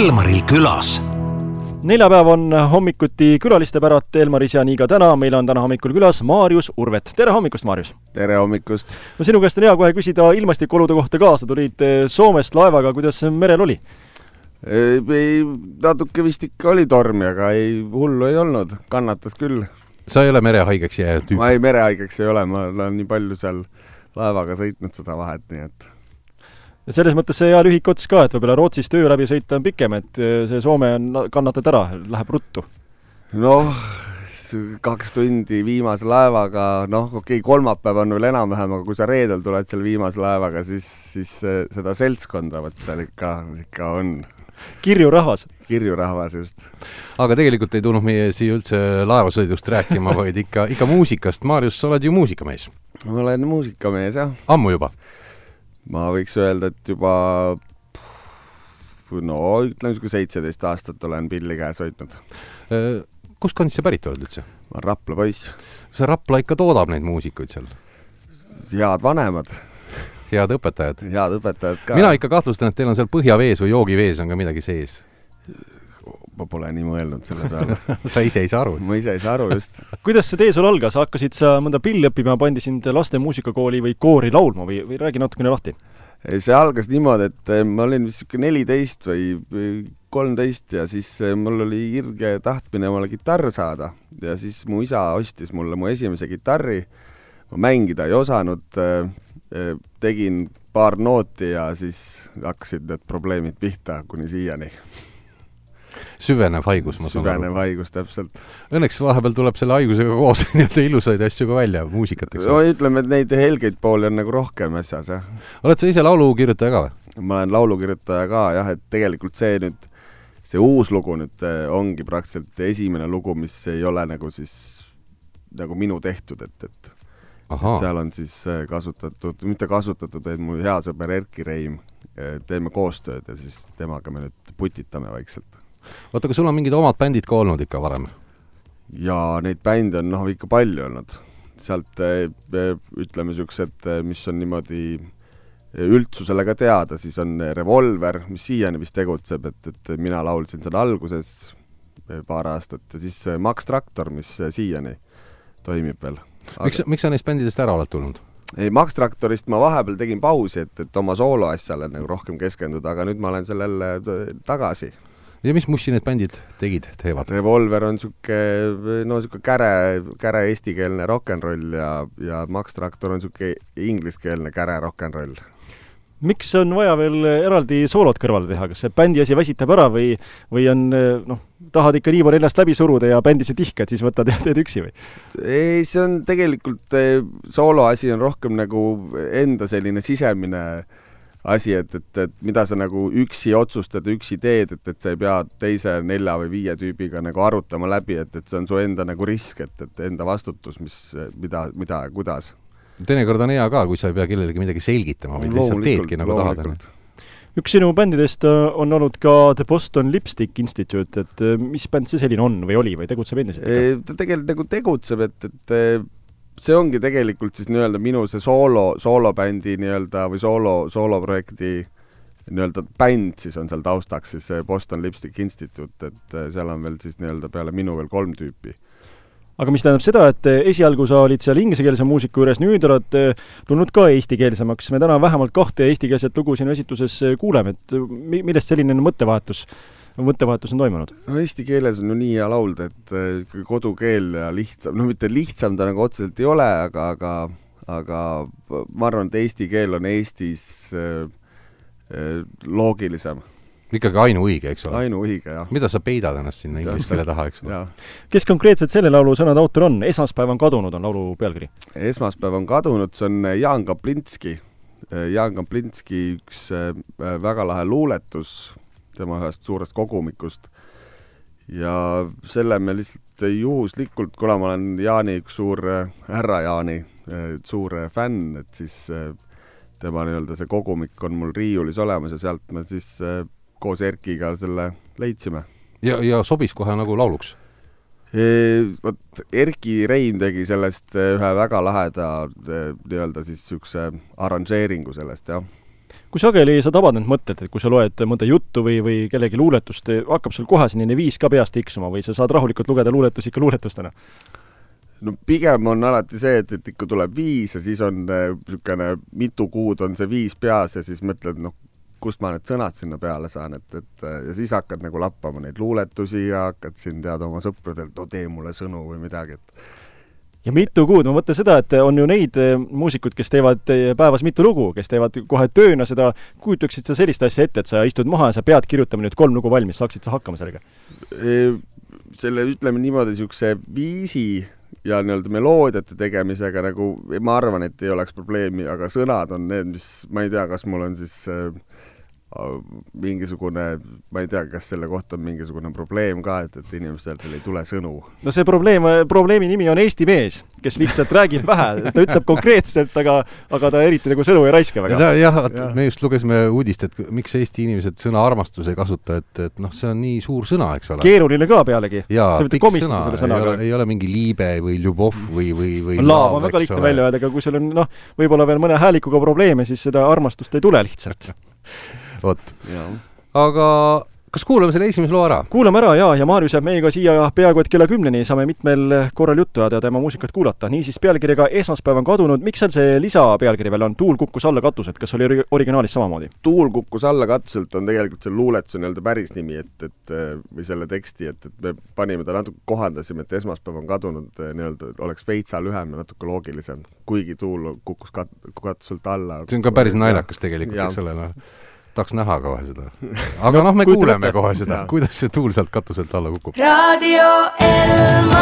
Elmaril külas. Neljapäev on hommikuti külaliste pärat Elmaris ja nii ka täna. Meil on täna hommikul külas Maarjus Urvet. Tere hommikust, Maarjus! Tere hommikust! No sinu käest on hea kohe küsida ilmastikolude kohta kaasa. Tulid Soomest laevaga, kuidas merel oli? Natuke vist ikka oli tormi, aga hullu ei olnud. Kannatas küll. Sa ei ole merehaigeks jäänud tüüp? Ma ei merehaigeks ei ole. Ma olen nii palju seal laevaga sõitnud seda vahet, nii et... Ja selles mõttes see hea lühik ots ka, et võib-olla Rootsist öö läbi sõita on pikem, et see Soome on kannatad ära, läheb ruttu. Noh, 2 tundi viimase laevaga, kolmapäev on veel enam-vähem, aga kui sa reedel tuled seal viimase laevaga, siis seda seltskonda seal ikka on. Kirju rahvas, just. Aga tegelikult ei tulnud meie siia üldse laevasõidust rääkima, vaid ikka muusikast. Maarjus, sa oled ju muusikamees. Ma olen muusikamees, jah. Ammu juba? Ma võiks öelda, et juba, ütleme, 17 aastat olen pilli käes hoidnud. Kus kandis sa pärit oled üldse? Ma olen Rapla poiss. See Rapla ikka toodab neid muusikuid seal? Head vanemad. Head õpetajad? Head õpetajad ka. Mina ikka kahtlustan, et teil on seal põhjavees või joogivees on ka midagi sees. Ma pole nii mõelnud selle peale. Sa ise ei saa aru? Ma ise ei saa aru, just. Kuidas see tee sul algas? Hakkasid sa mõnda pilli õppima, pandi sind laste muusikakooli või koori laulma või räägi natukene lahti? See algas niimoodi, et ma olin vist 14 või 13 ja siis mul oli irge tahtmine omale kitarr saada. Ja siis mu isa ostis mulle mu esimese kitarri. Ma mängida ei osanud, tegin paar nooti ja siis hakkasid need probleemid pihta kuni siiani. Süvenev haigus, ma saan aru. Süvenev haigus, täpselt. Õnneks vahepeal tuleb selle haigusega koos nii ilusaid asju ka välja muusikateks. No ütleme, et neid helgeid pooli on nagu rohkem asjas, jah. Oled sa ise laulukirjutaja ka või? Ma olen laulukirjutaja ka, jah, et tegelikult see uus lugu nüüd ongi praktiliselt esimene lugu, mis ei ole nagu siis nagu minu tehtud, et seal on siis mitte kasutatud, et mu hea sõber Erki Reim teeme koostööd ja siis temaga me nüüd putitame vaikselt. Oota, kas sul on mingid omad bändid ka olnud ikka varem? Ja neid bände on ikka palju olnud. Sealt ütleme siuksed, mis on niimoodi üldsusele ka teada, siis on Revolver, mis siiani vist tegutseb, et mina laulsin seal alguses paar aastat ja siis Max Traktor, mis siiani toimib veel. Miks sa neist bändidest ära oled tulnud? Max Traktorist ma vahepeal tegin pausi, et oma sooloasjale nagu rohkem keskenduda, aga nüüd ma olen sellele tagasi. Ja mis mussi need bändid teevad? Revolver on siuke käre eestikeelne rock'n'roll ja Max Traktor on siuke ingliskeelne käre rock'n'roll. Miks on vaja veel eraldi soolot kõrvale teha? Kas see bändi asi väsitab ära või on, tahad ikka nii palju ennast läbi suruda ja bändi see tihkad, siis võtad ja teed üksi või? Ei, see on tegelikult soolo asi on rohkem nagu enda selline sisemine asi, et mida sa nagu üksi otsustad, üksi teed, et sa ei pea teise 4 või 5 tüübiga nagu arutama läbi, et see on su enda nagu risk, et enda vastutus, mida ja kuidas. Teinekord on hea ka, kui sa ei pea kellelegi midagi selgitama või lihtsalt teedki nagu tahad. Üks sinu bändidest on olnud ka The Boston Lipstick Institute, et mis bänd see selline on või oli või tegutseb endiselt? Ta tegelikult nagu tegutseb, et see ongi tegelikult siis nii-öelda minu see soolobändi nii-öelda või sooloprojekti nii-öelda bänd siis on seal taustaks siis Boston Lipstick Institute, et seal on veel siis nii-öelda peale minu veel 3 tüüpi. Aga mis tähendab seda, et esialgu sa olid seal ingliskeelse muusiku juures, nüüd oled tulnud ka eestikeelsemaks. Me täna vähemalt 2 eestikeelset lugu sinu esituses kuuleme, et millest selline mõttevahetus on toimunud? No eesti keeles on ju nii hea laulda, et kodukeel ja lihtsam, mitte lihtsam ta nagu otseselt ei ole, aga ma arvan, et eesti keel on Eestis loogilisem. Ikkagi ainuõige, eks ole? Ainuõige, jah. Mida sa peidad ennast sinna ingliskeele taha, eks ole? Kes konkreetselt selle laulu sõnade autor on? Esmaspäev on kadunud on laulu pealkiri. Esmaspäev on kadunud, see on Jaan Kaplinski. Jaan Kaplinski üks väga lahe luuletus tema ühest suurest kogumikust. Ja selle me lihtsalt juhuslikult, kuna ma olen Jaani üks suur härra Jaani, suur fänn, et siis tema nii-öelda see kogumik on mul riiulis olemas ja sealt me siis koos Erkiga selle leidsime. Ja sobis kohe nagu lauluks? Erki Reim tegi sellest ühe väga laheda nii-öelda siis sükse arranžeeringu sellest, jah. Kui sageli sa tabad need mõtted, et kui sa loed mõnda juttu või kellegi luuletust, hakkab sul kohe selline viis ka peast tiksuma või sa saad rahulikult lugeda luuletusi ikka luuletustena? No pigem on alati see, et ikka tuleb viis ja siis on niisugune mitu kuud on see viis peas ja siis mõtled, kust ma need sõnad sinna peale saan, ja siis hakkad nagu lappama neid luuletusi ja hakkad siin teada oma sõpradelt, tee mulle sõnu või midagi, Ja mitu kuud, ma mõtlen seda, et on ju neid muusikud, kes teevad päevas mitu lugu, kes teevad kohe tööna seda, kujutaksid sa sellist asja ette, et sa istud maha ja sa pead kirjutama nüüd 3 lugu valmis, saaksid sa hakkama sellega? Selle, ütleme niimoodi, niisuguse viisi ja nii-öelda meloodiate tegemisega nagu ma arvan, et ei oleks probleemi, aga sõnad on need, mis ma ei tea, kas mul on siis mingisugune, ma ei tea, kas selle kohta on mingisugune probleem ka, et inimesel ei tule sõnu. No see probleemi nimi on Eesti mees, kes lihtsalt räägib vähe. Ta ütleb konkreetselt, aga ta eriti nagu sõnu ei raiska väga. Me just lugesime uudist, et miks Eesti inimesed sõna armastus ei kasuta, et see on nii suur sõna, eks ole. Keeruline ka pealegi. Jaa, pikk sõna. Sõnaga. Ei ole mingi liibe või ljubov või laab on väga lihtne välja öelda, aga kui sul on võib-olla veel mõne häälikuga probleeme, siis seda armastust ei tule lihtsalt. Vot. Aga kas kuulame selle esimese loo ära? Kuulame ära, ja Maarjus jääb meiega siia peaaegu et kella 10-ni, saame mitmel korral juttu ja tema muusikat kuulata. Niisiis pealkirjaga Esmaspäev on kadunud. Miks seal lisa pealkiri veel on? Tuul kukkus alla katuselt. Kas oli originaalis samamoodi? Tuul kukkus alla katuselt on tegelikult see luuletuse nii-öelda päris nimi, või selle teksti, et me panime ta natuke kohandasime, et Esmaspäev on kadunud, nii-öelda oleks veitsa lühem ja natuke loogilisem, kuigi tuul kukkus katuselt alla. See on ka päris naljakas tegelikult, eks ole, tahaks näha kohe seda. Aga me kuuleme kohe seda, kuidas see tuul sealt katuselt alla kukub. Radio Elma.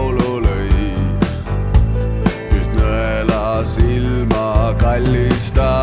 silma kallista